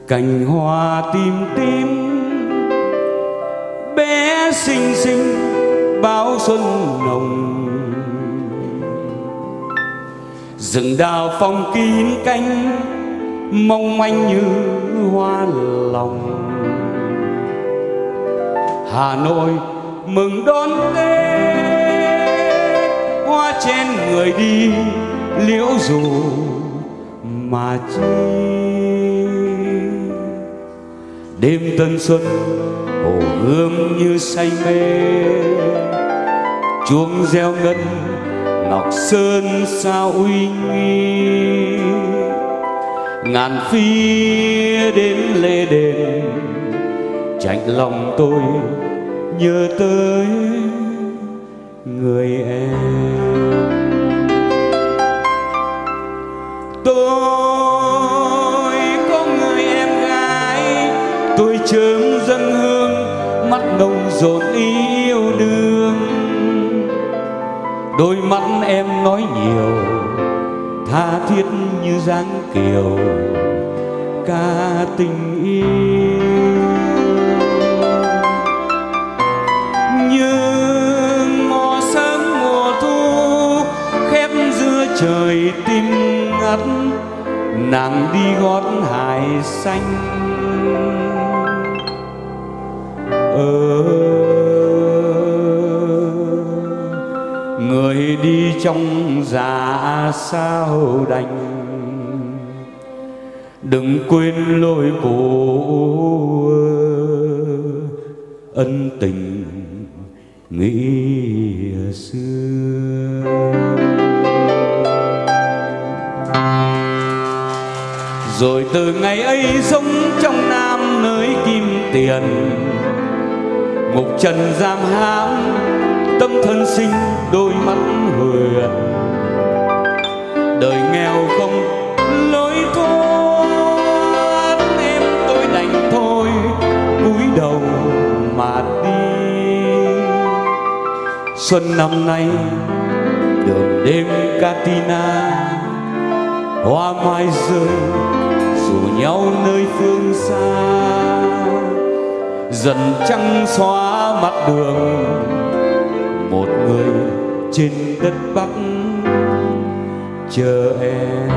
cành hoa tím tím bé xinh xinh báo xuân nồng. Rừng đào phong kín cánh mong manh như hoa lòng. Hà Nội mừng đón Tết, hoa trên người đi liễu dù mà chi. Đêm tân xuân hồ gươm như say mê, chuông reo ngân ngọc sơn sao uy nghi. Ngàn phi đến lê đền, chạnh lòng tôi nhớ tới người em. Tôi có người em gái, tôi chớm dâng hương, mắt nồng dồn ý yêu đương. Đôi mắt em nói nhiều, tha thiết như dáng kiều ca tình yêu. Nhưng mùa sớm mùa thu khép giữa trời tim ngắt, nàng đi gót hải xanh. Người đi trong dạ sao đành, đừng quên lối cũ ân tình nghĩa xưa. Rồi từ ngày ấy sống trong Nam nơi kim tiền, ngục trần giam hãm tâm thân sinh đôi mắt huyền. Đời nghèo không lối thoát, em tôi đành thôi cúi đầu mà đi. Xuân năm nay đường đêm Katina, hoa mai rơi rủ nhau nơi phương xa. Dần trăng xóa mặt đường, một người trên đất Bắc chờ em.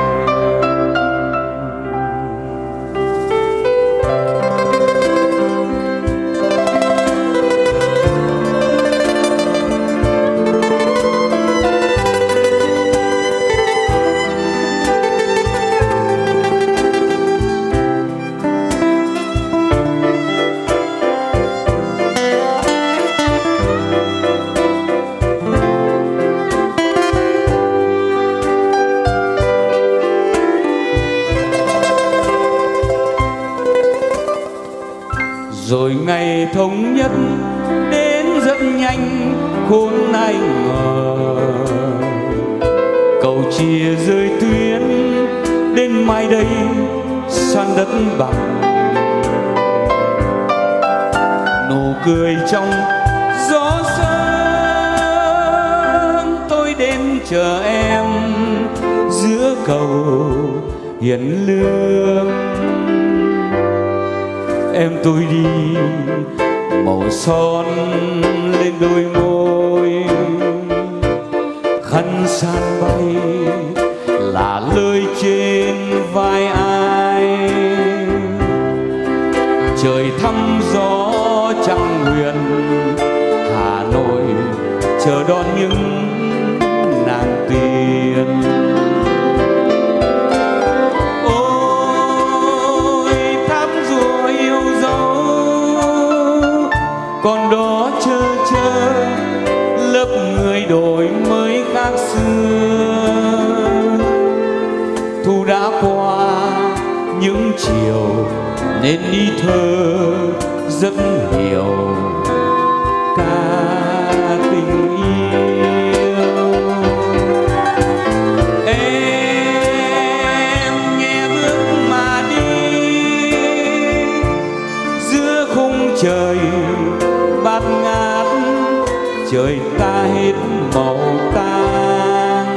Rồi ngày thống nhất đến rất nhanh khôn ai ngờ, cầu chia rơi tuyến đến mai đây san đất bằng. Nụ cười trong gió sớm, tôi đến chờ em giữa cầu Hiền Lương. Em tôi đi màu son lên đôi môi, khăn san bay là lời trên vai ai. Trời thăm gió trăng huyền, Hà Nội chờ đón những nàng tiên. Còn đó chờ lớp người đổi mới khác xưa. Thu đã qua những chiều nên đi thơ rất nhiều ca tình yêu. Em nghe bước mà đi giữa khung trời bát ngát, trời ta hết màu tang.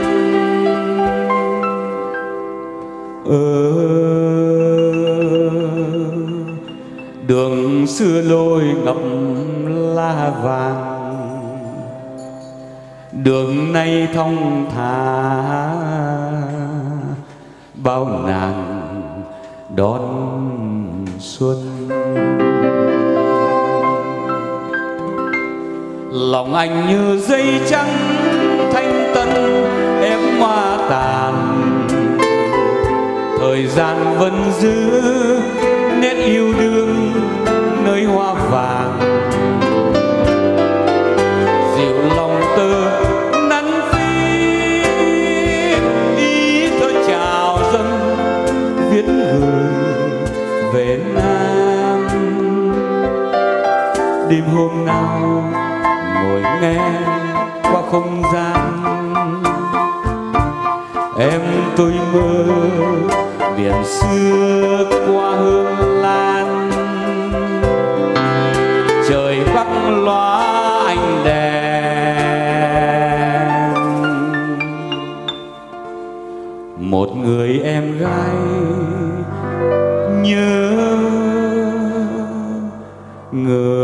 xưa lối ngập lá vàng, đường nay thong thả bao nàng đón xuân. Lòng anh như dây trắng thanh tân em hoa tàn, thời gian vẫn giữ nét yêu đương nơi hoa vàng. Dịu lòng tơ nắn phím ý thơ chào dâng viết gửi về Nam. Đêm hôm nào ngồi nghe qua không gian, em tôi mơ biển xưa qua hương lan. Trời bắc lóa ánh đèn, một người em gái nhớ người